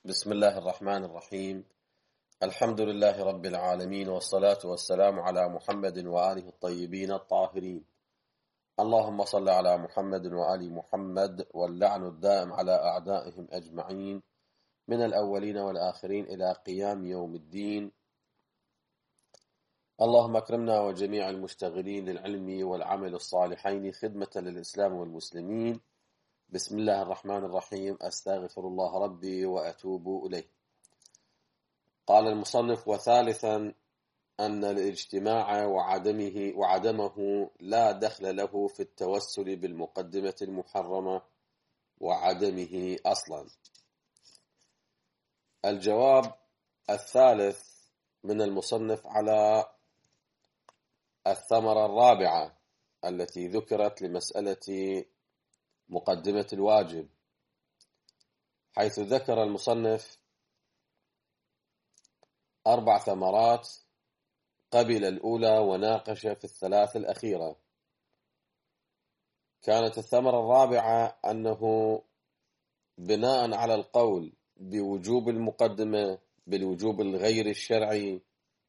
بسم الله الرحمن الرحيم. الحمد لله رب العالمين، والصلاة والسلام على محمد وآله الطيبين الطاهرين. اللهم صل على محمد وآل محمد، واللعن الدائم على أعدائهم أجمعين من الأولين والآخرين إلى قيام يوم الدين. اللهم اكرمنا وجميع المشتغلين للعلم والعمل الصالحين خدمة للإسلام والمسلمين. بسم الله الرحمن الرحيم. أستغفر الله ربي وأتوب إليه. قال المصنف: وثالثا أن الاجتماع وعدمه لا دخل له في التوسل بالمقدمة المحرمة وعدمه أصلا. الجواب الثالث من المصنف على الثمرة الرابعة التي ذكرت لمسألة مقدمة الواجب، حيث ذكر المصنف 4 ثمرات قبل الأولى وناقش في الثلاث الأخيرة. كانت الثمرة الرابعة أنه بناء على القول بوجوب المقدمة بالوجوب الغير الشرعي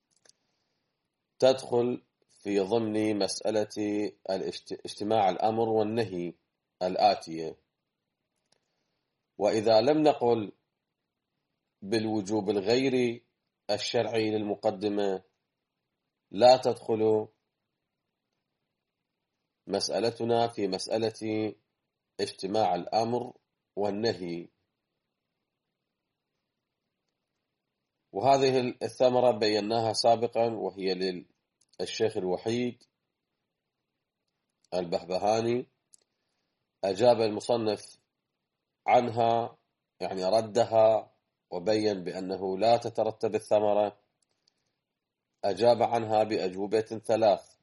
تدخل في ضمن مسألة اجتماع الأمر والنهي الآتية. وإذا لم نقل بالوجوب الغير الشرعي للمقدمة لا تدخل مسألتنا في مسألة اجتماع الأمر والنهي. وهذه الثمرة بيناها سابقا، وهي للشيخ الوحيد البهبهاني. أجاب المصنف عنها، يعني ردها وبين بأنه لا تترتب الثمرة. أجاب عنها بأجوبة 3.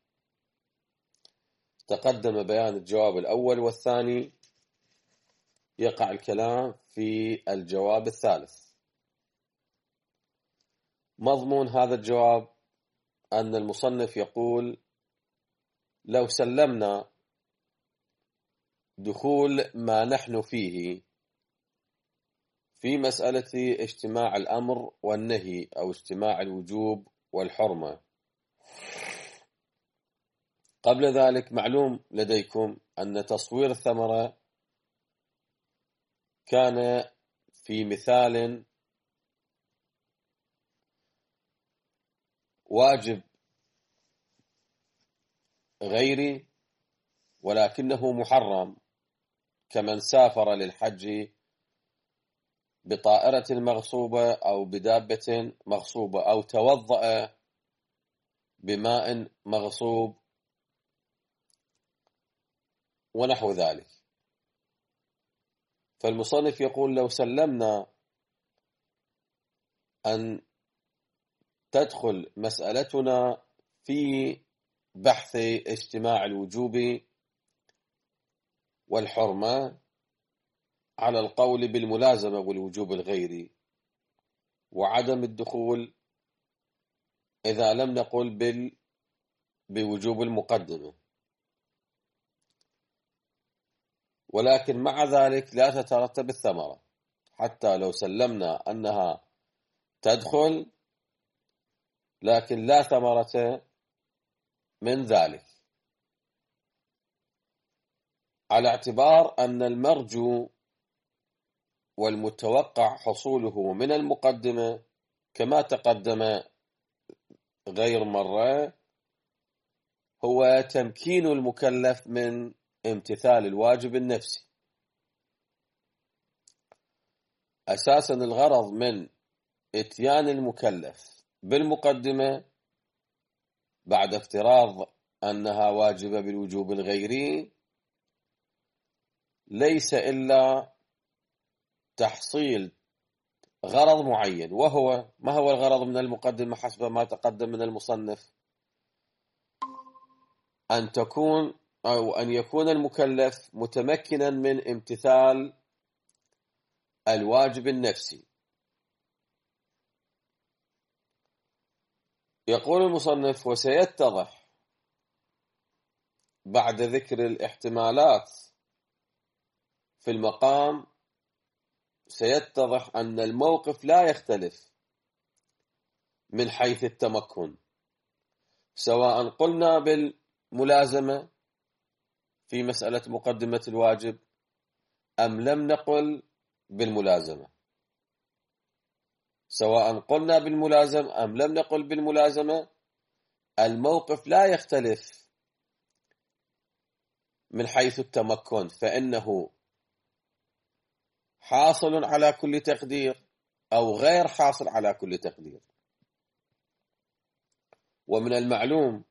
تقدم بيان الجواب الأول والثاني، يقع الكلام في الجواب الثالث. مضمون هذا الجواب أن المصنف يقول: لو سلمنا دخول ما نحن فيه في مسألة اجتماع الأمر والنهي أو اجتماع الوجوب والحرمة. قبل ذلك معلوم لديكم أن تصوير الثمرة كان في مثال واجب غيري ولكنه محرم، كمن سافر للحج بطائرة مغصوبة أو بدابة مغصوبة، أو توضأ بماء مغصوب ونحو ذلك. فالمصنف يقول: لو سلمنا أن تدخل مسألتنا في بحث اجتماع الوجوب والحرمة على القول بالملازمة والوجوب الغيري وعدم الدخول إذا لم نقل بوجوب المقدمة، ولكن مع ذلك لا تترتب الثمرة. حتى لو سلمنا أنها تدخل، لكن لا ثمرة من ذلك، على اعتبار أن المرجو والمتوقع حصوله من المقدمة كما تقدم غير مرة هو تمكين المكلف من امتثال الواجب النفسي. أساسا الغرض من اتيان المكلف بالمقدمة بعد افتراض أنها واجبة بالوجوب الغيري ليس إلا تحصيل غرض معين، وهو ما هو الغرض من المقدمة حسب ما تقدم من المصنف؟ أن تكون أو أن يكون المكلف متمكنا من امتثال الواجب النفسي. يقول المصنف: وسيتضح بعد ذكر الاحتمالات في المقام سيتضح أن الموقف لا يختلف من حيث التمكن، سواء قلنا بالملازمة في مسألة مقدمة الواجب أم لم نقل بالملازمة، سواء قلنا بالملازم أم لم نقل بالملازمة، الموقف لا يختلف من حيث التمكن، فإنه حاصل على كل تقدير أو غير حاصل على كل تقدير. ومن المعلوم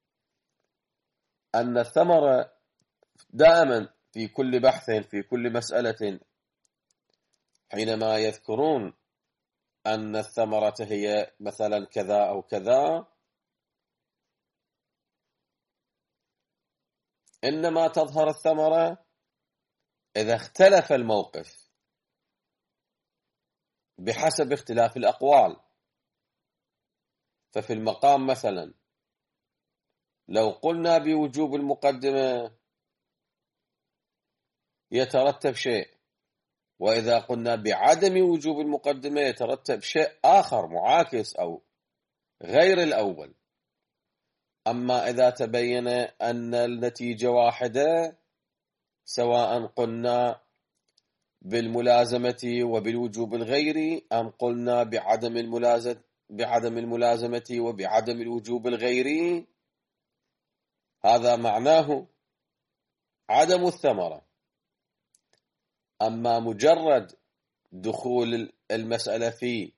أن الثمرة دائما في كل بحث في كل مسألة حينما يذكرون أن الثمرة هي مثلا كذا أو كذا، إنما تظهر الثمرة إذا اختلف الموقف بحسب اختلاف الأقوال. ففي المقام مثلا لو قلنا بوجوب المقدمة يترتب شيء، وإذا قلنا بعدم وجوب المقدمة يترتب شيء آخر معاكس أو غير الأول. أما إذا تبين أن النتيجة واحدة، سواء قلنا بالملازمة وبالوجوب الغيري أم قلنا بعدم الملازمة وبعدم الوجوب الغيري، هذا معناه عدم الثمرة. أما مجرد دخول المسألة في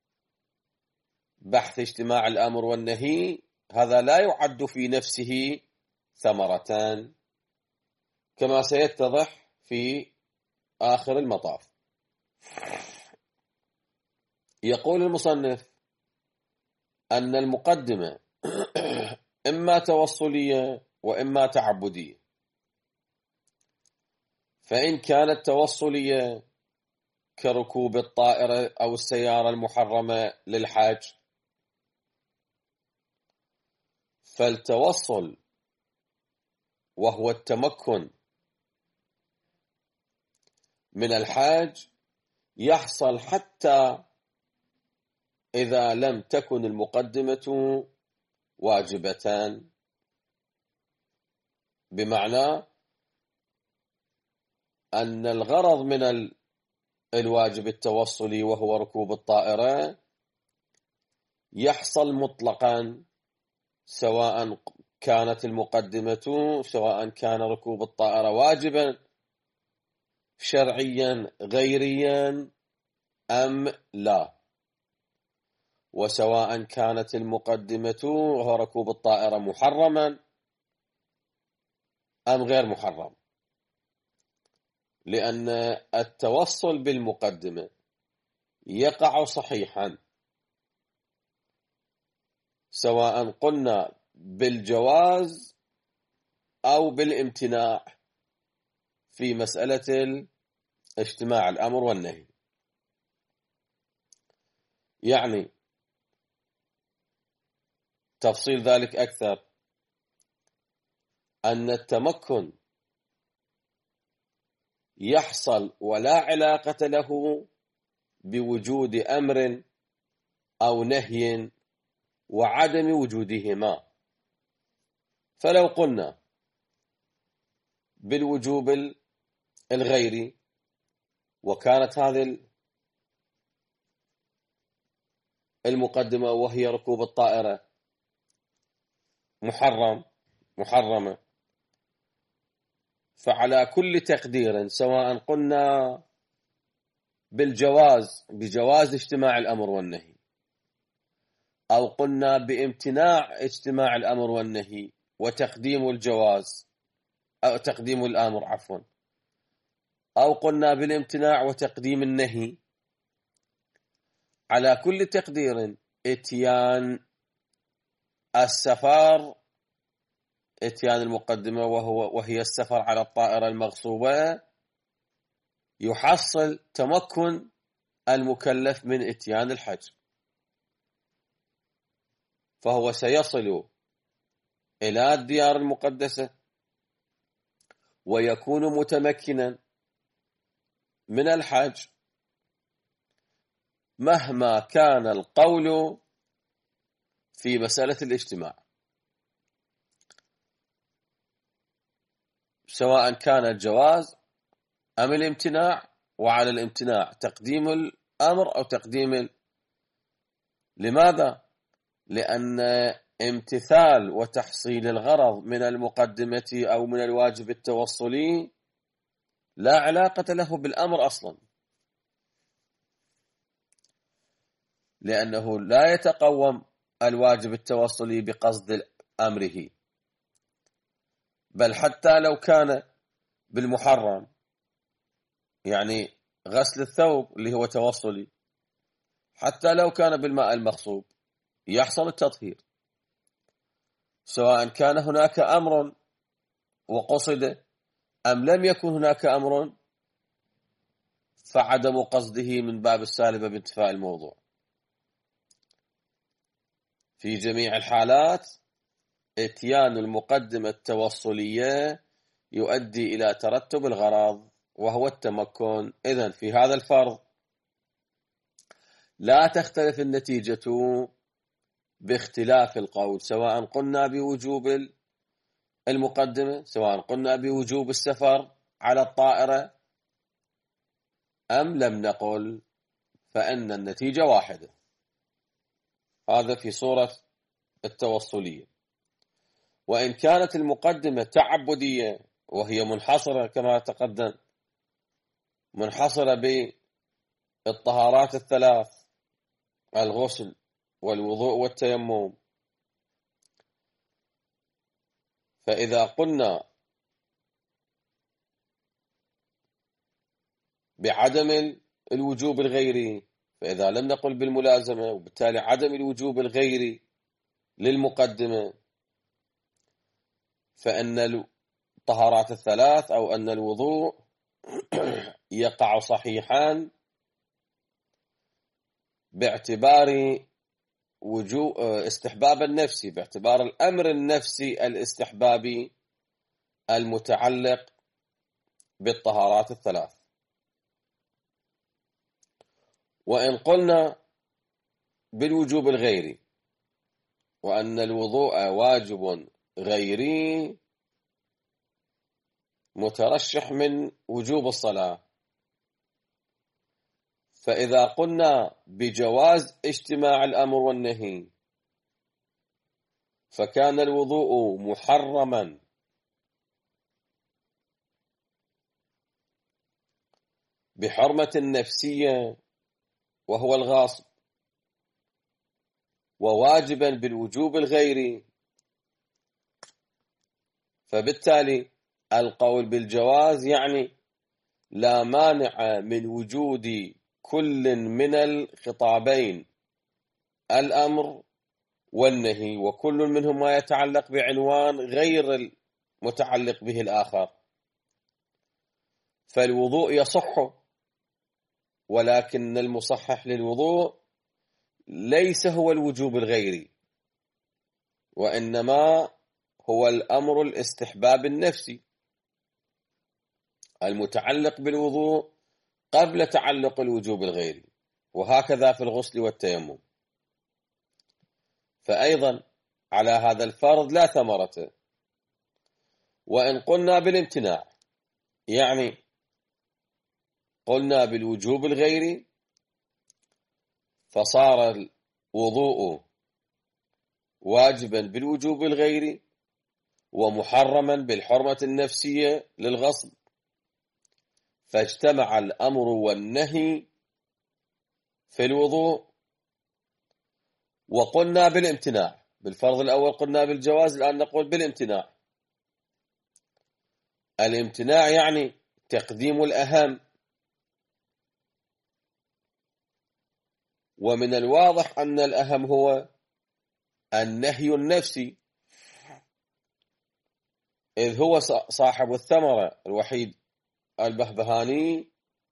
بحث اجتماع الأمر والنهي، هذا لا يعد في نفسه ثمرتان كما سيتضح في آخر المطاف. يقول المصنف أن المقدمة إما توصلية وإما تعبدية. فإن كانت توصلية كركوب الطائرة أو السيارة المحرمة للحج، فالتوصل وهو التمكن من الحاج يحصل حتى إذا لم تكن المقدمة واجبتان، بمعنى أن الغرض من الواجب التوصلي وهو ركوب الطائرة يحصل مطلقا، سواء كانت المقدمة سواء كان ركوب الطائرة واجبا شرعيا غيريا أم لا، وسواء كانت المقدمة وهو ركوب الطائرة محرما أم غير محرم، لأن التوصل بالمقدمة يقع صحيحا سواء قلنا بالجواز أو بالامتناع في مسألة اجتماع الأمر والنهي. يعني تفصيل ذلك أكثر، أن التمكن يحصل ولا علاقة له بوجود أمر أو نهي وعدم وجودهما. فلو قلنا بالوجوب الغيري وكانت هذه المقدمة وهي ركوب الطائرة محرمة، فعلى كل تقدير سواء قلنا بجواز اجتماع الأمر والنهي أو قلنا بامتناع اجتماع الأمر والنهي وتقديم الجواز أو تقديم الأمر عفوا، أو قلنا بالامتناع وتقديم النهي، على كل تقدير اتيان السفر، اتيان المقدمة وهي السفر على الطائرة المغصوبة، يحصل تمكن المكلف من اتيان الحج، فهو سيصل إلى الديار المقدسة ويكون متمكنا من الحج مهما كان القول في مسألة الاجتماع، سواء كان الجواز أم الامتناع، وعلى الامتناع تقديم الأمر أو تقديم لماذا؟ لأن امتثال وتحصيل الغرض من المقدمة أو من الواجب التوصلي لا علاقة له بالأمر أصلا، لأنه لا يتقوم الواجب التوصلي بقصد أمره، بل حتى لو كان بالمحرم، يعني غسل الثوب اللي هو توصلي، حتى لو كان بالماء المغصوب يحصل التطهير، سواء كان هناك أمر وقصد أم لم يكن هناك أمر، فعدم قصده من باب السالبة بانتفاء الموضوع. في جميع الحالات اتيان المقدمة التوصلية يؤدي إلى ترتب الغرض وهو التمكن. إذن في هذا الفرض لا تختلف النتيجة باختلاف القول، سواء قلنا بوجوب المقدمة، سواء قلنا بوجوب السفر على الطائرة أم لم نقل، فإن النتيجة واحدة. هذا في صورة التوصلية. وإن كانت المقدمة تعبدية وهي منحصرة كما تقدم، منحصرة بالطهارات الثلاث، الغسل والوضوء والتيمم، فإذا قلنا بعدم الوجوب الغيري، فإذا لم نقل بالملازمة، وبالتالي عدم الوجوب الغيري للمقدمة، فإن الطهارات الثلاث أو أن الوضوء يقع صحيحا باعتبار وجوب استحباب النفسي، باعتبار الأمر النفسي الاستحبابي المتعلق بالطهارات الثلاث. وإن قلنا بالوجوب الغيري وأن الوضوء واجب غيري مترشح من وجوب الصلاة، فإذا قلنا بجواز اجتماع الأمر والنهي، فكان الوضوء محرما بحرمة نفسية وهو الغاصب، وواجبا بالوجوب الغيري، فبالتالي القول بالجواز يعني لا مانع من وجود كل من الخطابين، الأمر والنهي، وكل منهما يتعلق بعنوان غير المتعلق به الآخر. فالوضوء يصح، ولكن المصحح للوضوء ليس هو الوجوب الغيري، وإنما هو الأمر الاستحباب النفسي المتعلق بالوضوء قبل تعلق الوجوب الغيري، وهكذا في الغسل والتيمم. فأيضا على هذا الفرض لا ثمرة. وإن قلنا بالامتناع، يعني قلنا بالوجوب الغيري، فصار الوضوء واجبا بالوجوب الغيري ومحرما بالحرمة النفسية للغصب، فاجتمع الأمر والنهي في الوضوء. وقلنا بالامتناع، بالفرض الأول قلنا بالجواز، الآن نقول بالامتناع. الامتناع يعني تقديم الأهم، ومن الواضح أن الأهم هو النهي النفسي، إذ هو صاحب الثمرة الوحيد البهبهاني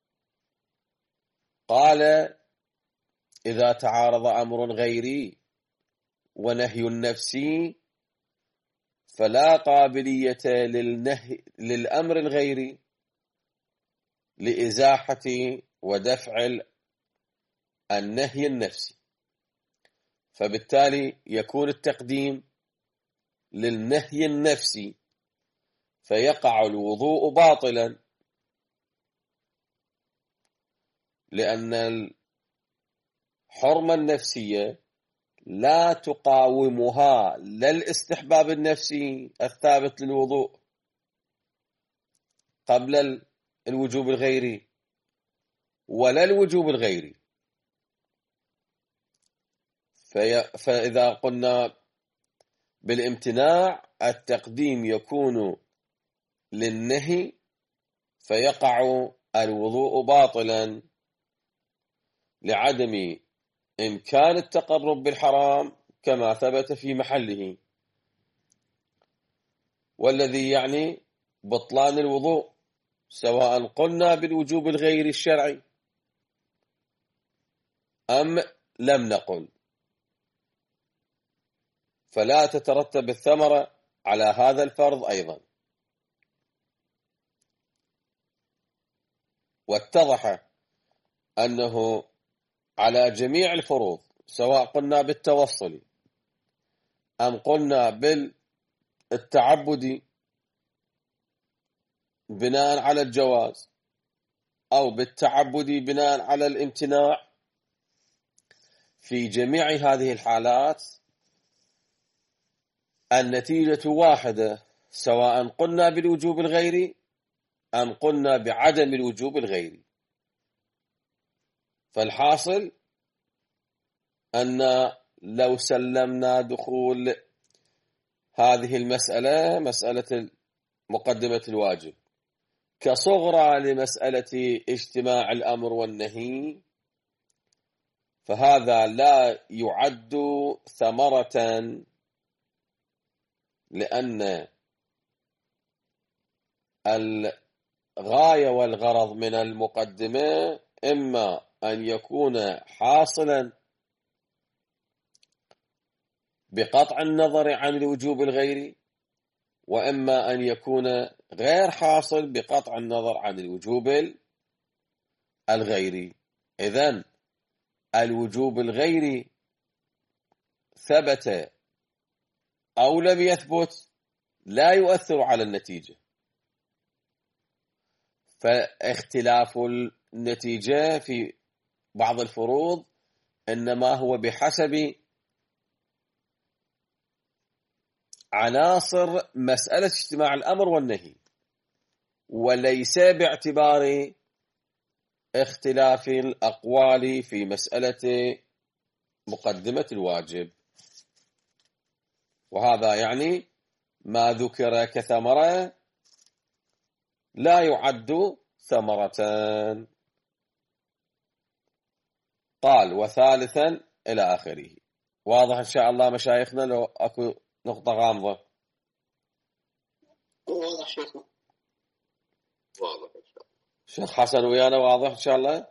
قال: إذا تعارض أمر غيري ونهي نفسي فلا قابلية للأمر الغيري لإزاحة ودفع النهي النفسي، فبالتالي يكون التقديم للنهي النفسي، فيقع الوضوء باطلا، لأن الحرمة النفسية لا تقاومها لا الاستحباب النفسي الثابت للوضوء قبل الوجوب الغيري ولا الوجوب الغيري. فإذا قلنا بالامتناع التقديم يكون للنهي، فيقع الوضوء باطلا لعدم إمكان التقرب بالحرام كما ثبت في محله، والذي يعني بطلان الوضوء، سواء قلنا بالوجوب الغيري الشرعي أم لم نقل، فلا تترتب الثمرة على هذا الفرض أيضا. واتضح أنه على جميع الفروض، سواء قلنا بالتوصل أم قلنا بالتعبد بناء على الجواز أو بالتعبد بناء على الامتناع، في جميع هذه الحالات النتيجة واحدة، سواء قلنا بالوجوب الغيري أم قلنا بعدم الوجوب الغيري. فالحاصل أن لو سلمنا دخول هذه المسألة، مسألة مقدمة الواجب، كصغرى لمسألة اجتماع الأمر والنهي، فهذا لا يعد ثمرة، لأن الغاية والغرض من المقدمة إما أن يكون حاصلا بقطع النظر عن الوجوب الغيري، وإما أن يكون غير حاصل بقطع النظر عن الوجوب الغيري. إذن الوجوب الغيري ثبت أو لم يثبت لا يؤثر على النتيجة، فاختلاف النتيجة في بعض الفروض إنما هو بحسب عناصر مسألة اجتماع الأمر والنهي، وليس باعتبار اختلاف الأقوال في مسألة مقدمة الواجب. وهذا يعني ما ذكر كثمرة لا يعد ثمرة. قال وثالثا إلى آخره. واضح إن شاء الله مشايخنا؟ لو أكو نقطة غامضة. واضح شيخنا، واضح إن شاء الله. شيخ حسن ويانا واضح إن شاء الله؟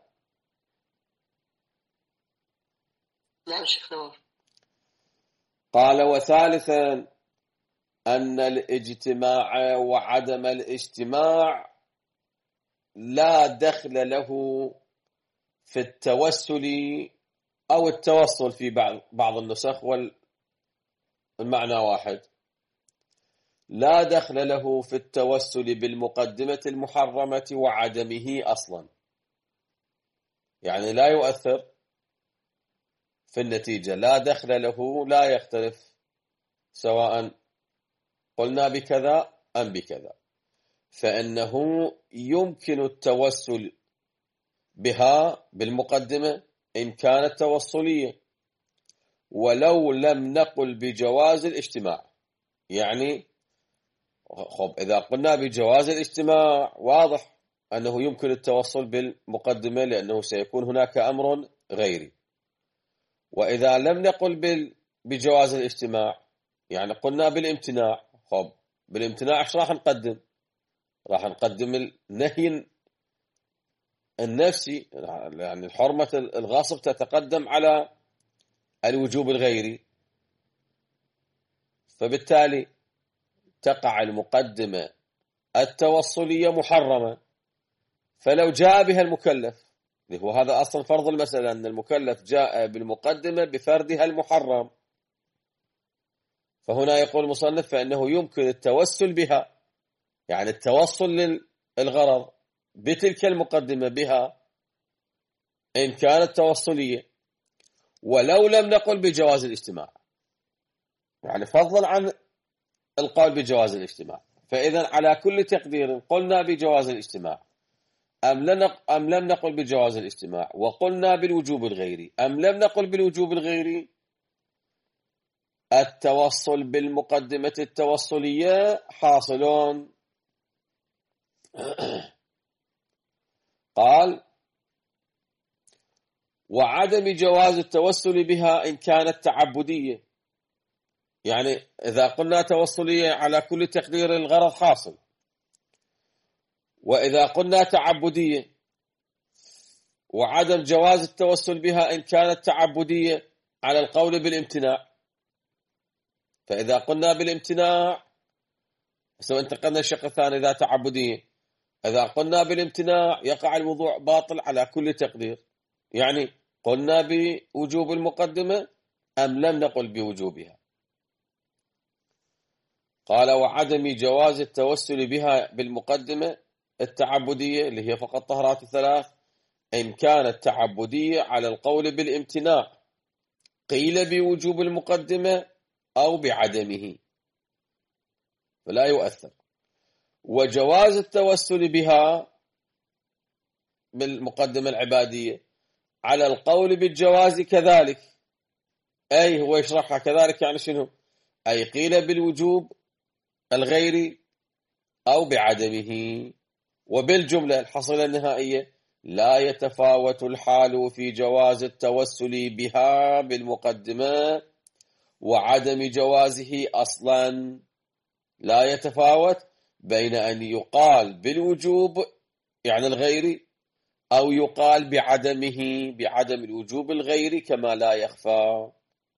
نعم شيخنا واضح. قال وثالثا أن الاجتماع وعدم الاجتماع لا دخل له في التوسل أو التوصل في بعض النسخ، والمعنى واحد، لا دخل له في التوسل بالمقدمة المحرمة وعدمه أصلا، يعني لا يؤثر في النتيجة، لا دخل له، لا يختلف سواء قلنا بكذا أم بكذا، فإنه يمكن التوسل بها بالمقدمة إن كانت توصلية، ولو لم نقل بجواز الاجتماع. يعني خب إذا قلنا بجواز الاجتماع واضح أنه يمكن التوصل بالمقدمة، لأنه سيكون هناك أمر غيري. وإذا لم نقل بجواز الاجتماع، يعني قلنا بالامتناع، خب بالامتناع ايش راح نقدم؟ راح نقدم النهي النفسي، يعني الحرمة الغاصب تتقدم على الوجوب الغيري، فبالتالي تقع المقدمة التوصلية محرمة. فلو جاء بها المكلف وهذا أصلا فرض المسألة، أن المكلف جاء بالمقدمة بفردها المحرم. فهنا يقول المصنف فإنه يمكن التوسل بها، يعني التوصل للغرض بتلك المقدمة بها إن كانت توصلية، ولو لم نقل بجواز الاجتماع، يعني فضلا عن القول بجواز الاجتماع. فإذا على كل تقدير قلنا بجواز الاجتماع أم لم نقل بجواز الاجتماع، وقلنا بالوجوب الغيري أم لم نقل بالوجوب الغيري، التوصل بالمقدمة التوصلية حاصلون. قال وعدم جواز التوسل بها إن كانت تعبدية، يعني إذا قلنا توصلية على كل تقدير الغرض حاصل، وإذا قلنا تعبدية وعدم جواز التوسل بها إن كانت تعبدية على القول بالامتناع. فإذا قلنا بالامتناع سواء انتقلنا الشق الثاني إذا تعبدية، إذا قلنا بالامتناع يقع الموضوع باطل على كل تقدير، يعني قلنا بوجوب المقدمة أم لم نقل بوجوبها. قال وعدم جواز التوسل بها بالمقدمة التعبدية اللي هي فقط طهرات الثلاث إن كانت تعبدية على القول بالامتناع قيل بوجوب المقدمة أو بعدمه فلا يؤثر. وجواز التوسل بها بالمقدمة العبادية على القول بالجواز كذلك، أي هو يشرحها كذلك، يعني شنو؟ أي قيل بالوجوب الغيري أو بعدمه. وبالجملة الحصيلة النهائية لا يتفاوت الحال في جواز التوسل بها بالمقدمة وعدم جوازه أصلا، لا يتفاوت بين أن يقال بالوجوب يعني الغيري أو يقال بعدمه بعدم الوجوب الغيري كما لا يخفى.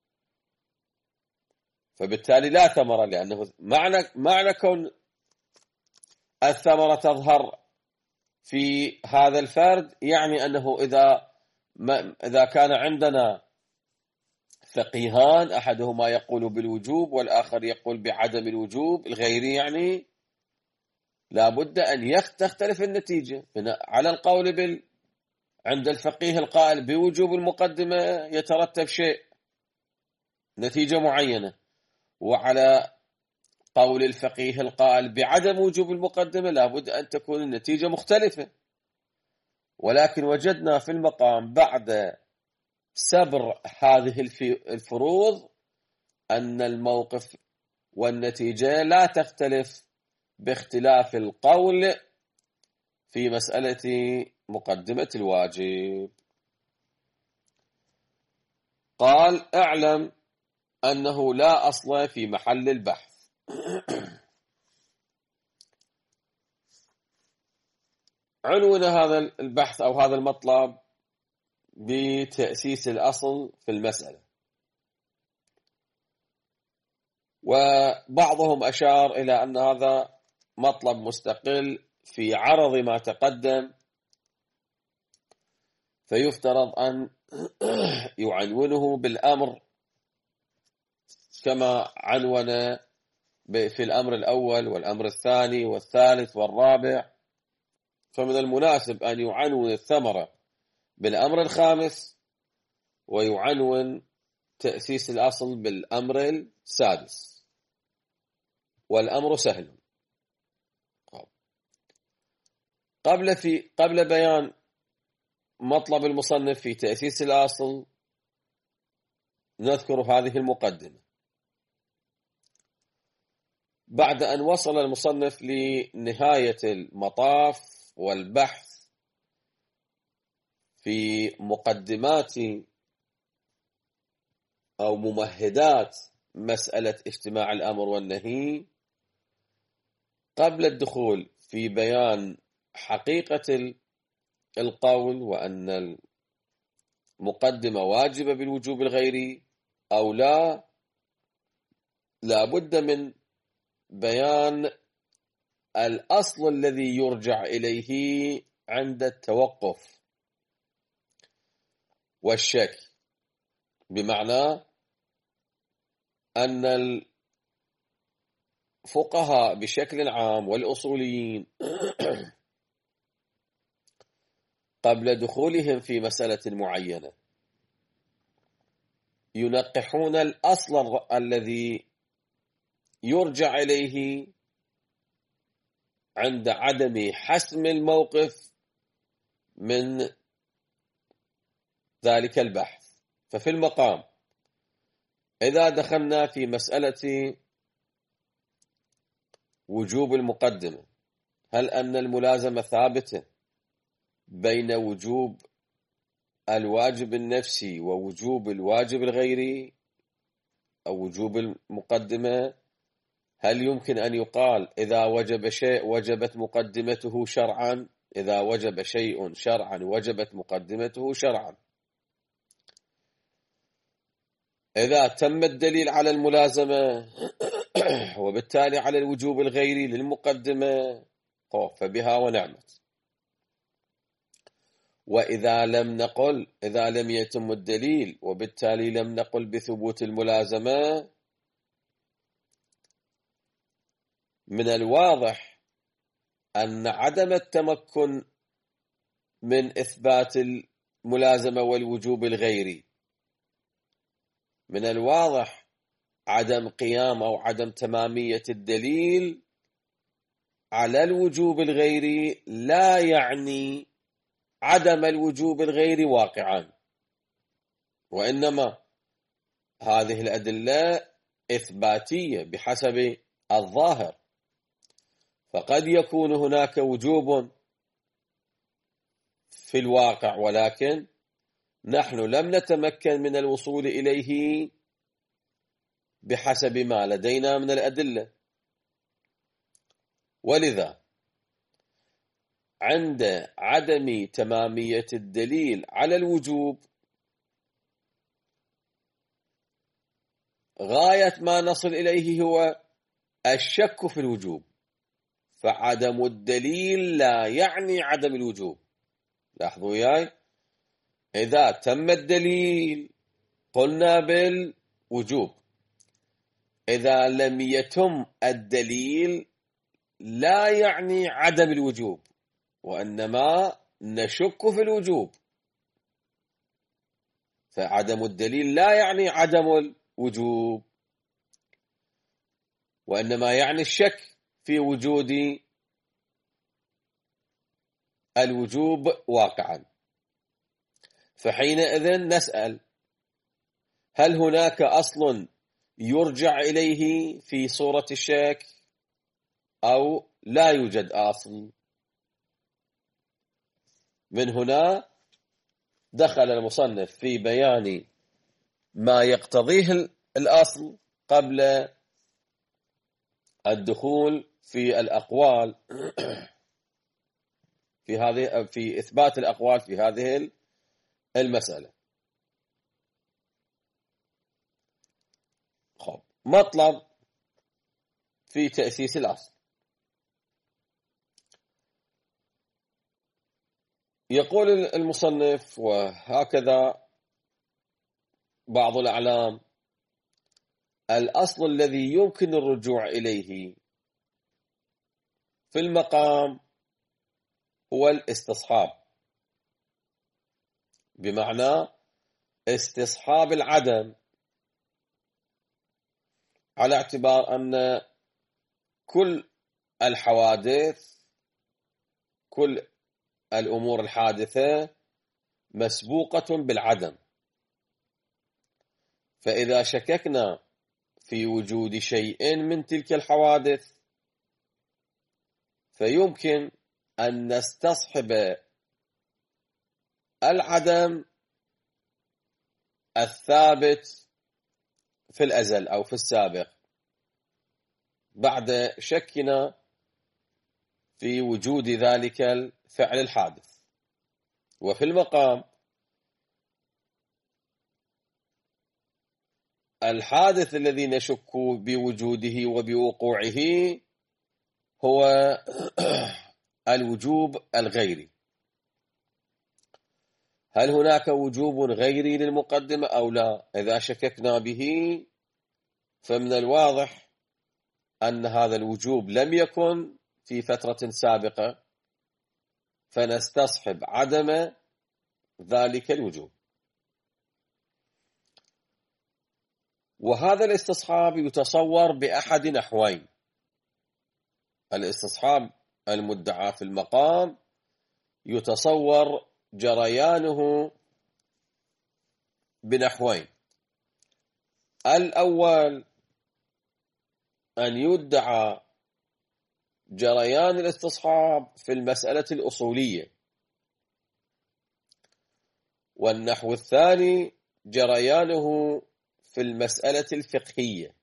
فبالتالي لا ثمرة، لأنه معنى كون الثمرة تظهر في هذا الفرد يعني أنه إذا كان عندنا فقيهان أحدهما يقول بالوجوب والآخر يقول بعدم الوجوب الغيري، يعني لابد أن تختلف النتيجة على القول عند الفقيه القائل بوجوب المقدمة يترتب شيء نتيجة معينة، وعلى قول الفقيه القائل بعدم وجوب المقدمة لابد أن تكون النتيجة مختلفة. ولكن وجدنا في المقام بعد سبر هذه الفروض أن الموقف والنتيجة لا تختلف باختلاف القول في مسألة مقدمة الواجب. قال اعلم أنه لا أصل في محل البحث. عنوان هذا البحث أو هذا المطلب بتأسيس الأصل في المسألة، وبعضهم أشار إلى أن هذا مطلب مستقل في عرض ما تقدم، فيفترض أن يعنونه بالأمر كما عنون في الأمر الأول والأمر الثاني والثالث والرابع، فمن المناسب أن يعنون الثمرة بالأمر الخامس ويعنون تأسيس الأصل بالأمر السادس، والأمر سهل. قبل بيان مطلب المصنف في تأسيس الأصل نذكر هذه المقدمة. بعد أن وصل المصنف لنهاية المطاف والبحث في مقدمات أو ممهدات مسألة اجتماع الأمر والنهي، قبل الدخول في بيان حقيقة القول وأن المقدمة واجبة بالوجوب الغيري أو لا بد من بيان الأصل الذي يرجع إليه عند التوقف والشك، بمعنى أن الفقهاء بشكل عام والأصوليين قبل دخولهم في مسألة معينة ينقحون الأصل الذي يرجع إليه عند عدم حسم الموقف من ذلك البحث. ففي المقام إذا دخلنا في مسألة وجوب المقدمة، هل أن الملازمة ثابتة بين وجوب الواجب النفسي ووجوب الواجب الغيري أو وجوب المقدمة؟ هل يمكن أن يقال إذا وجب شيء وجبت مقدمته شرعا، إذا وجب شيء شرعا وجبت مقدمته شرعا؟ إذا تم الدليل على الملازمة وبالتالي على الوجوب الغيري للمقدمة فبها ونعمت. وإذا لم نقل، إذا لم يتم الدليل وبالتالي لم نقل بثبوت الملازمة، من الواضح أن عدم التمكن من إثبات الملازمة والوجوب الغيري، من الواضح عدم قيام أو عدم تمامية الدليل على الوجوب الغيري لا يعني عدم الوجوب الغيري واقعا، وإنما هذه الأدلة إثباتية بحسب الظاهر، فقد يكون هناك وجوب في الواقع ولكن نحن لم نتمكن من الوصول إليه بحسب ما لدينا من الأدلة. ولذا عند عدم تمامية الدليل على الوجوب غاية ما نصل إليه هو الشك في الوجوب، فعدم الدليل لا يعني عدم الوجوب. لاحظوا وياي، إذا تم الدليل قلنا بالوجوب، إذا لم يتم الدليل لا يعني عدم الوجوب، وإنما نشك في الوجوب، فعدم الدليل لا يعني عدم الوجوب، وإنما يعني الشك في وجود الوجوب واقعا. فحينئذ نسأل: هل هناك أصل يرجع إليه في صورة الشك أو لا يوجد أصل؟ من هنا دخل المصنف في بيان ما يقتضيه الأصل قبل الدخول في الأقوال في إثبات الأقوال في هذه المسألة. مطلب في تأسيس الأصل. يقول المصنف وهكذا بعض الأعلام: الأصل الذي يمكن الرجوع إليه في المقام هو الاستصحاب، بمعنى استصحاب العدم، على اعتبار أن كل الحوادث، كل الأمور الحادثة مسبوقة بالعدم، فإذا شككنا في وجود شيء من تلك الحوادث فيمكن أن نستصحب العدم الثابت في الأزل أو في السابق بعد شكنا في وجود ذلك الفعل الحادث. وفي المقام الحادث الذي نشك بوجوده وبوقوعه هو الوجوب الغيري. هل هناك وجوب غيري للمقدمة أو لا؟ إذا شككنا به فمن الواضح أن هذا الوجوب لم يكن في فترة سابقة، فنستصحب عدم ذلك الوجوب. وهذا الاستصحاب يتصور بأحد نحوين. الاستصحاب المدعى في المقام يتصور جريانه بنحوين. الأول أن يدعى جريان الاستصحاب في المسألة الأصولية، والنحو الثاني جريانه في المسألة الفقهية.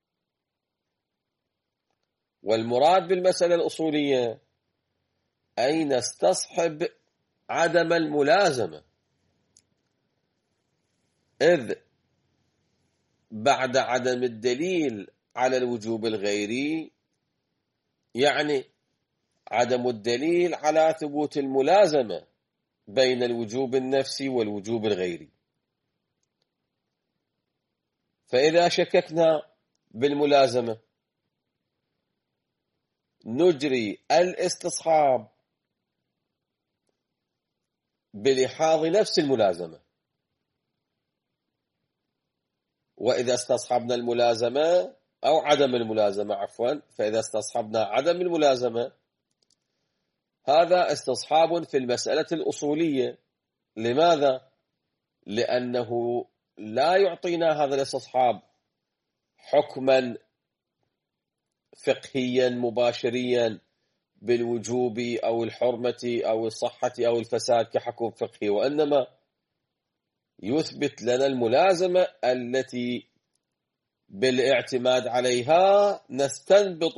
والمراد بالمسألة الأصولية أي نستصحب عدم الملازمة، إذ بعد عدم الدليل على الوجوب الغيري يعني عدم الدليل على ثبوت الملازمة بين الوجوب النفسي والوجوب الغيري. فإذا شككنا بالملازمة نجري الاستصحاب بلحاظ نفس الملازمة، وإذا استصحبنا الملازمة أو عدم الملازمة عفوا، فإذا استصحبنا عدم الملازمة هذا استصحاب في المسألة الأصولية. لماذا؟ لأنه لا يعطينا هذا الاستصحاب حكما فقهيا مباشريا بالوجوب أو الحرمة أو الصحة أو الفساد كحكم فقهي، وإنما يثبت لنا الملازمة التي بالاعتماد عليها نستنبط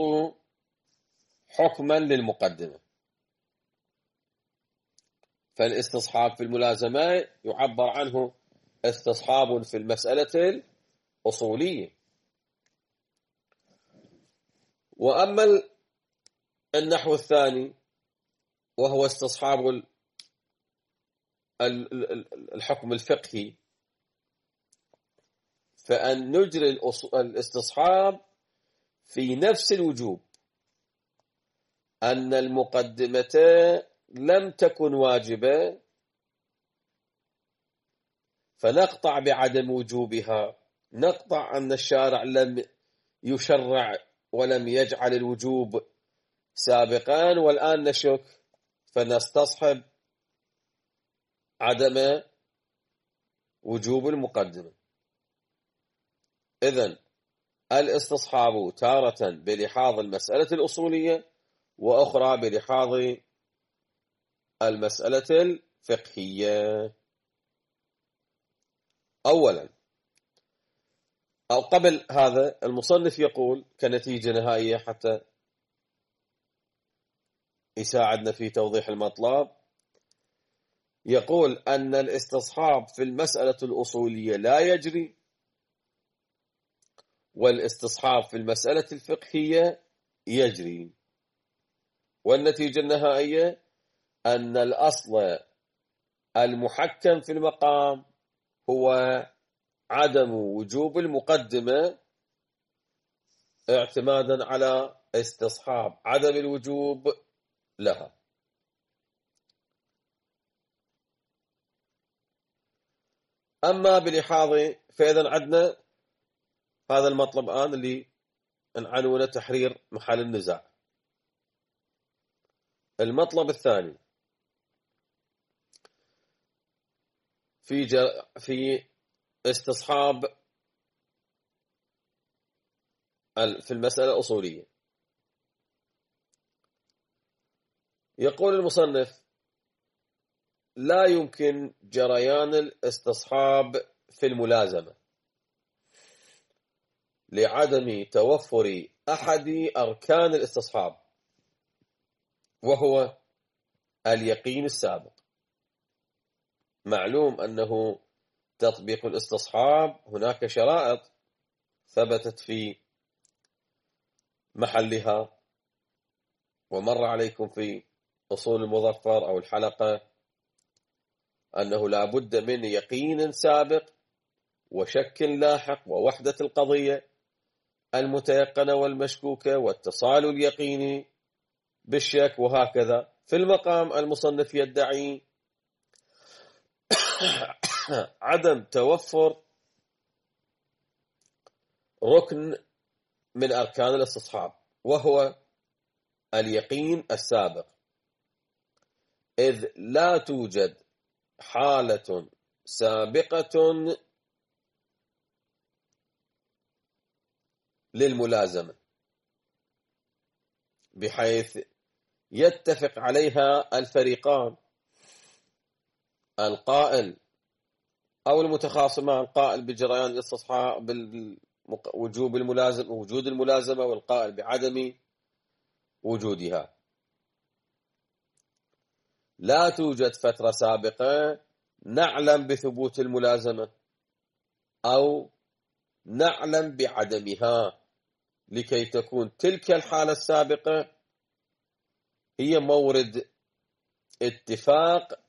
حكما للمقدمة. فالاستصحاب في الملازمة يعبر عنه استصحاب في المسألة الأصولية. وأما النحو الثاني وهو استصحاب الحكم الفقهي، فأن نجري الاستصحاب في نفس الوجوب، أن المقدمة لم تكن واجبة فنقطع بعدم وجوبها، نقطع أن الشارع لم يشرع ولم يجعل الوجوب سابقا والآن نشك، فنستصحب عدم وجوب المقدمة. إذن الاستصحاب تارة بلحاظ المسألة الأصولية وأخرى بلحاظ المسألة الفقهية. أولا أو قبل هذا المصنف يقول كنتيجة نهائية حتى يساعدنا في توضيح المطلب، يقول أن الاستصحاب في المسألة الأصولية لا يجري، والاستصحاب في المسألة الفقهية يجري. والنتيجة النهائية أن الأصل المحكم في المقام هو عدم وجوب المقدمة اعتمادا على استصحاب عدم الوجوب لها. أما بلحاظ فإذا عندنا هذا المطلب الآن اللي نعنونه تحرير محل النزاع. المطلب الثاني في استصحاب في المسألة الأصولية. يقول المصنف لا يمكن جريان الاستصحاب في الملازمة لعدم توفر أحد أركان الاستصحاب وهو اليقين السابق. معلوم أنه تطبيق الاستصحاب هناك شرائط ثبتت في محلها، ومر عليكم في أصول المظفر أو الحلقة أنه لا بد من يقين سابق وشك لاحق ووحدة القضية المتيقنة والمشكوكة واتصال اليقين بالشك، وهكذا. في المقام المصنف يدعي عدم توفر ركن من أركان الاستصحاب، وهو اليقين السابق، إذ لا توجد حالة سابقة للملازمة بحيث يتفق عليها الفريقان، القائل أو المتخاصمان، القائل بجريان الاستصحاب بوجوب الملازمة وجود الملازمة، والقائل بعدم وجودها. لا توجد فترة سابقة نعلم بثبوت الملازمة أو نعلم بعدمها لكي تكون تلك الحالة السابقة هي مورد اتفاق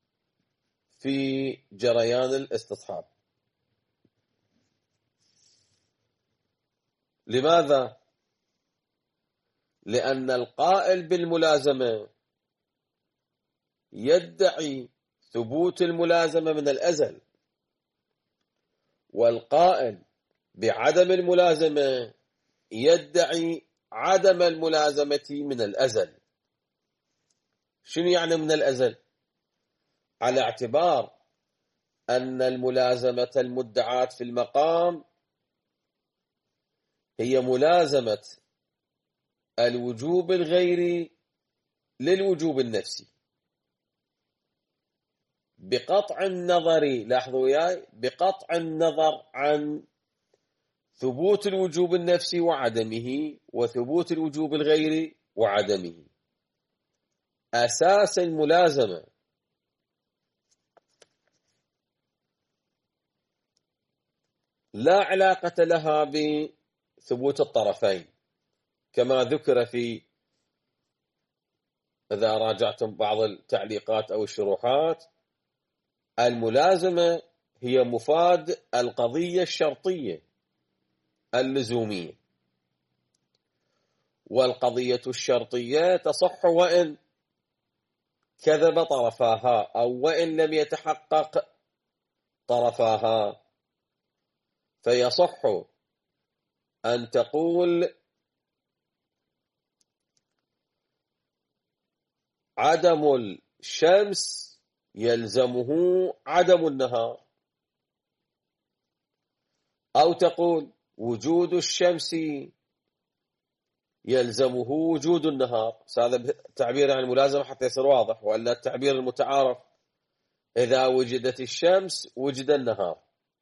في جريان الاستصحاب. لماذا؟ لأن القائل بالملازمة يدعي ثبوت الملازمة من الأزل، والقائل بعدم الملازمة يدعي عدم الملازمة من الأزل. شنو يعني من الأزل؟ على اعتبار أن الملازمة المدعاة في المقام هي ملازمة الوجوب الغيري للوجوب النفسي، بقطع النظر، لاحظوا وياي، بقطع النظر عن ثبوت الوجوب النفسي وعدمه وثبوت الوجوب الغيري وعدمه. أساس الملازمة لا علاقة لها بثبوت الطرفين، كما ذكر في، إذا راجعتم بعض التعليقات أو الشروحات، الملازمة هي مفاد القضية الشرطية اللزومية، والقضية الشرطية تصح وإن كذب طرفاها أو وإن لم يتحقق طرفاها. فيصح أن تقول عدم الشمس يلزمه عدم النهار، أو تقول وجود الشمس يلزمه وجود النهار. هذا تعبير عن الملازمة حتى يصير واضح، وإلا التعبير المتعارف إذا وجدت الشمس وجد النهار.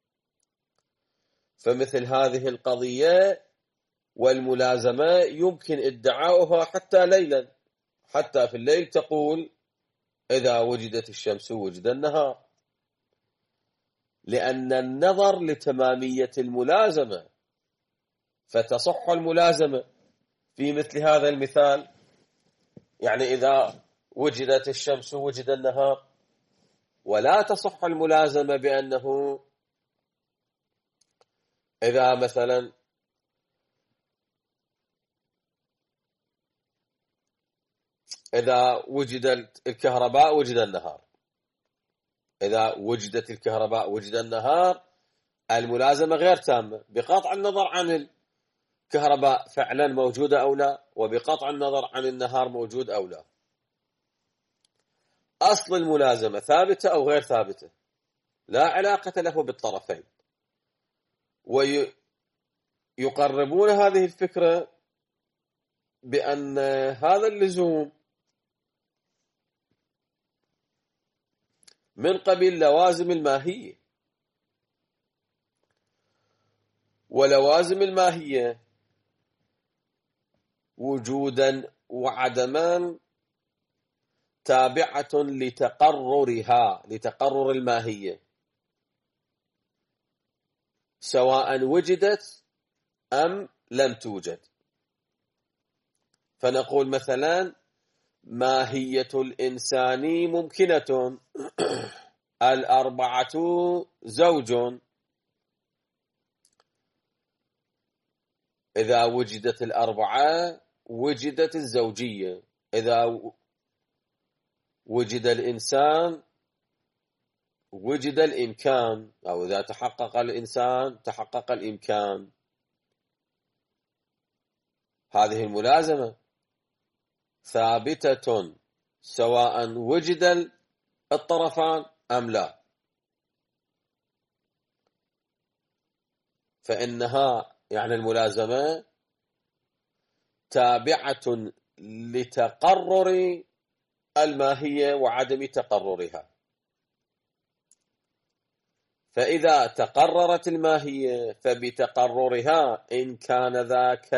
فمثل هذه القضية والملازمة يمكن ادعاؤها حتى ليلا، حتى في الليل تقول إذا وجدت الشمس وجد النهار، لأن النظر لتمامية الملازمة، فتصح الملازمة في مثل هذا المثال. يعني إذا وجدت الشمس وجد النهار، ولا تصح الملازمة بأنه إذا مثلا إذا وجدت الكهرباء وجد النهار، إذا وجدت الكهرباء وجد النهار، الملازمة غير تامة بقطع النظر عن الكهرباء فعلا موجودة أو لا، وبقطع النظر عن النهار موجود أو لا. أصل الملازمة ثابتة أو غير ثابتة، لا علاقة له بالطرفين. ويقربون هذه الفكرة بأن هذا اللزوم من قبيل لوازم الماهية، ولوازم الماهية وجودا وعدما تابعة لتقررها، لتقرر الماهية، سواء وجدت أم لم توجد. فنقول مثلا ماهية الإنسان ممكنة الأربعة زوج. إذا وجدت الأربعة وجدت الزوجية. إذا وجد الإنسان وجد الإمكان، أو إذا تحقق الإنسان تحقق الإمكان. هذه الملازمة ثابتة سواء وجد الطرفان أم لا، فإنها يعني الملازمة تابعة لتقرر الماهية وعدم تقررها. فإذا تقررت الماهية فبتقررها إن كان ذاك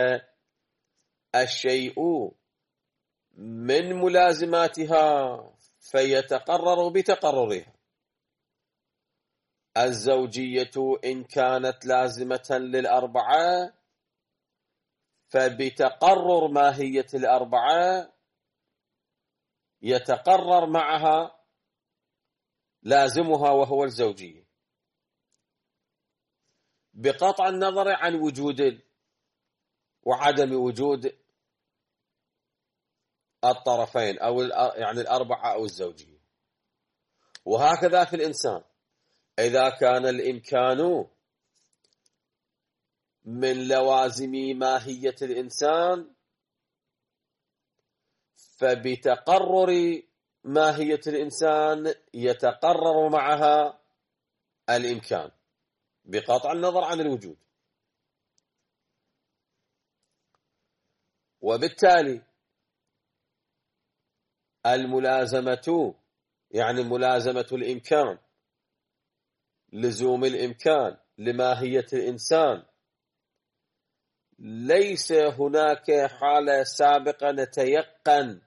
الشيء من ملازماتها فيتقرر بتقررها. الزوجية إن كانت لازمة للأربعة فبتقرر ماهية الأربعة يتقرر معها لازمها وهو الزوجية، بقطع النظر عن وجود وعدم وجود الطرفين أو يعني الأربعة أو الزوجية. وهكذا في الإنسان، إذا كان الإمكان من لوازم ماهية الإنسان فبتقرر ماهية الإنسان يتقرر معها الإمكان بقطع النظر عن الوجود. وبالتالي الملازمة يعني ملازمة الإمكان، لزوم الإمكان لماهية الإنسان، ليس هناك حالة سابقة نتيقن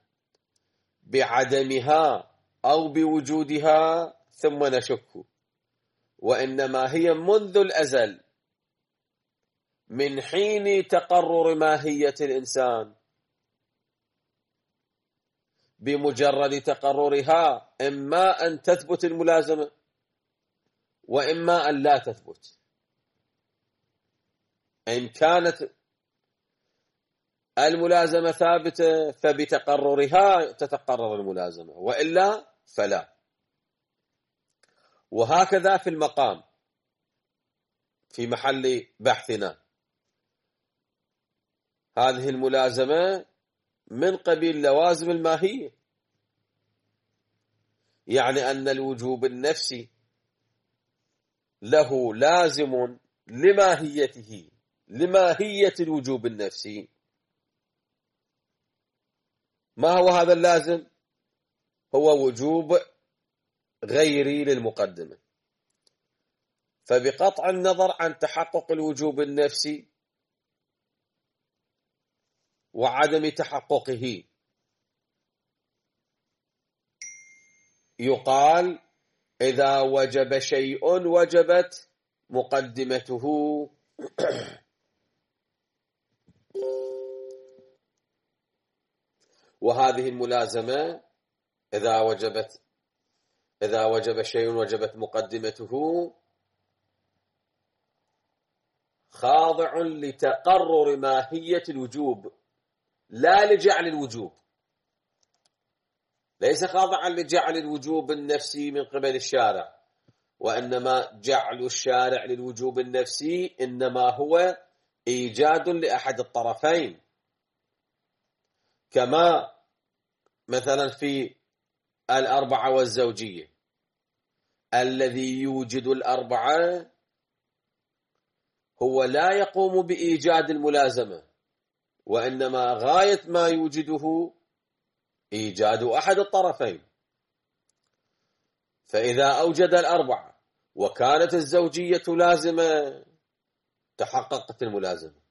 بعدمها أو بوجودها ثم نشك، وإنما هي منذ الأزل من حين تقرر ماهية الإنسان، بمجرد تقررها إما أن تثبت الملازمة وإما أن لا تثبت. إن كانت الملازمة ثابتة فبتقررها تتقرر الملازمة، وإلا فلا. وهكذا في المقام في محل بحثنا، هذه الملازمة من قبيل لوازم الماهية، يعني أن الوجوب النفسي له لازم لماهيته، لماهية الوجوب النفسي. ما هو هذا اللازم؟ هو وجوب غيري للمقدمة. فبقطع النظر عن تحقق الوجوب النفسي وعدم تحققه يقال إذا وجب شيء وجبت مقدمته. وهذه الملازمة إذا وجب شيء وجبت مقدمته خاضع لتقرر ماهية الوجوب لا لجعل الوجوب، ليس خاضعا لجعل الوجوب النفسي من قبل الشارع، وإنما جعل الشارع للوجوب النفسي إنما هو إيجاد لأحد الطرفين، كما مثلا في الأربعة والزوجية، الذي يوجد الأربعة هو لا يقوم بإيجاد الملازمة، وإنما غاية ما يوجده إيجاد أحد الطرفين. فإذا أوجد الأربعة وكانت الزوجية لازمة تحققت الملازمة،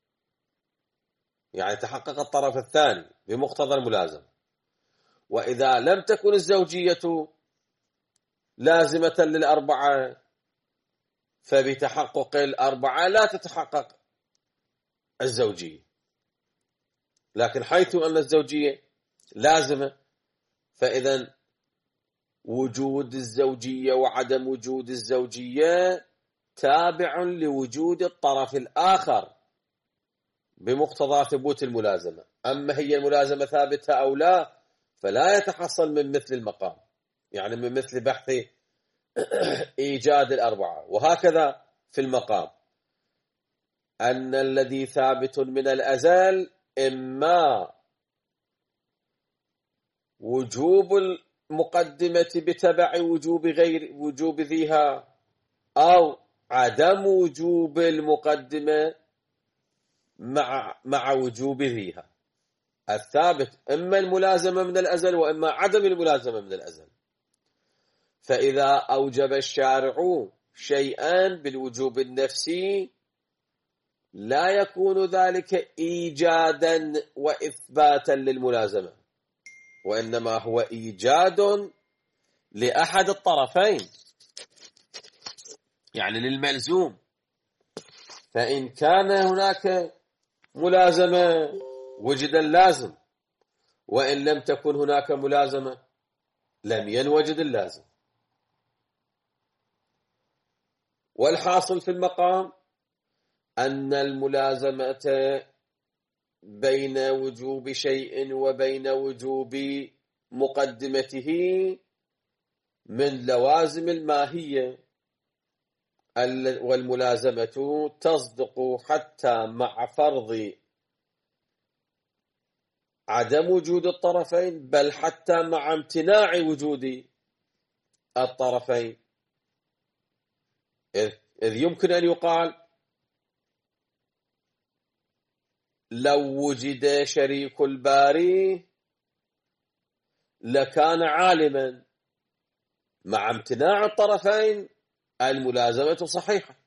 يعني تحقق الطرف الثاني بمقتضى الملازمة. وإذا لم تكن الزوجية لازمة للأربعة فبتحقق الأربعة لا تتحقق الزوجية، لكن حيث أن الزوجية لازمة فإذا وجود الزوجية وعدم وجود الزوجية تابع لوجود الطرف الآخر بمقتضى ثبوت الملازمة. أما هي الملازمة ثابتة أو لا فلا يتحصل من مثل المقام، يعني من مثل بحث إيجاد الأربعة. وهكذا في المقام أن الذي ثابت من الأزل إما وجوب المقدمة بتبع وجوب ذيها، أو عدم وجوب المقدمة مع وجوب ذيها. الثابت إما الملازمة من الأزل وإما عدم الملازمة من الأزل. فإذا أوجب الشارع شيئا بالوجوب النفسي لا يكون ذلك إيجادا وإثباتا للملازمة، وإنما هو إيجاد لأحد الطرفين، يعني للملزوم. فإن كان هناك ملازمة وجد اللازم، وإن لم تكن هناك ملازمة لم ينوجد اللازم. والحاصل في المقام أن الملازمة بين وجوب شيء وبين وجوب مقدمته من لوازم الماهية، والملازمة تصدق حتى مع فرض عدم وجود الطرفين، بل حتى مع امتناع وجود الطرفين. إذ يمكن أن يقال لو وجد شريك الباري لكان عالما، مع امتناع الطرفين الملازمة صحيحة.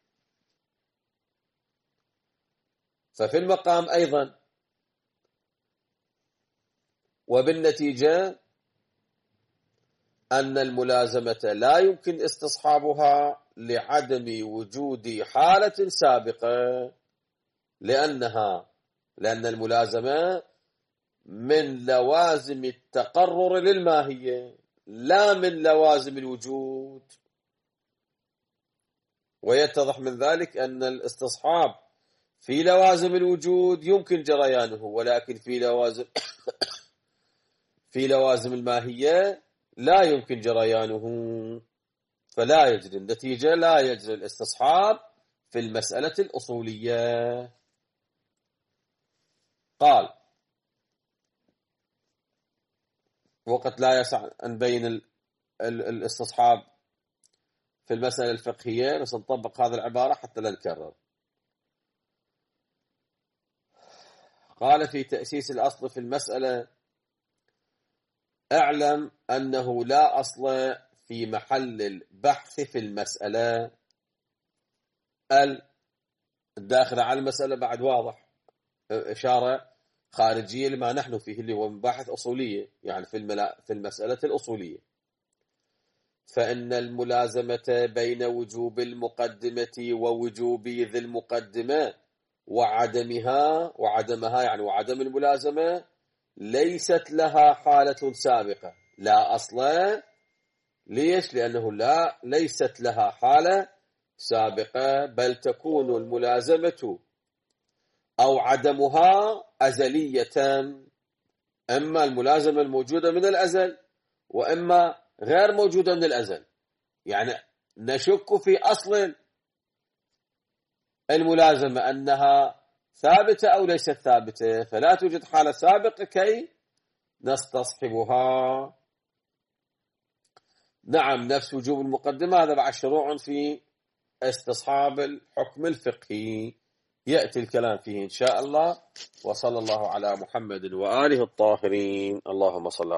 ففي المقام أيضا وبالنتيجة أن الملازمة لا يمكن استصحابها لعدم وجود حالة سابقة، لأن الملازمة من لوازم التقرر للماهية لا من لوازم الوجود. ويتضح من ذلك أن الاستصحاب في لوازم الوجود يمكن جريانه، ولكن في لوازم الماهية لا يمكن جريانه، فلا يجري النتيجة، لا يجري الاستصحاب في المسألة الأصولية. قال وقد لا يسع أن بين الاستصحاب في المسألة الفقهية، بس نطبق هذه العبارة حتى لا نكرر. قال في تأسيس الأصل في المسألة: اعلم أنه لا أصل في محل البحث في المسألة. الداخل على المسألة بعد واضح، إشارة خارجية لما نحن فيه اللي هو مباحث أصولية، يعني في المسألة الأصولية. فإن الملازمة بين وجوب المقدمة ووجوب ذي المقدمة وعدمها يعني وعدم الملازمة ليست لها حالة سابقة، لا أصل. ليش؟ لأنه ليست لها حالة سابقة، بل تكون الملازمة أو عدمها أزلية، إما الملازمة الموجودة من الأزل وإما غير موجودة من الأزل. يعني نشك في أصل الملازمة أنها ثابتة أو ليست ثابتة، فلا توجد حالة سابقة كي نستصحبها. نعم، نفس وجوب المقدمة هذا بعد شروع في استصحاب الحكم الفقهي، يأتي الكلام فيه إن شاء الله. وصلى الله على محمد وآله الطاهرين. اللهم صل